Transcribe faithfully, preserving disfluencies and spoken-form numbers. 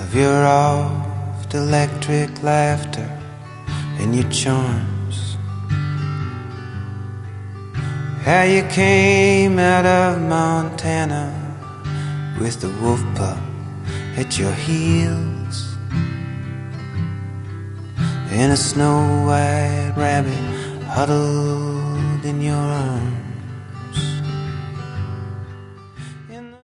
of your oft electric laughter and your charms. How you came out of Montana with the wolf pup at your heels and a snow white rabbit huddled in your arms.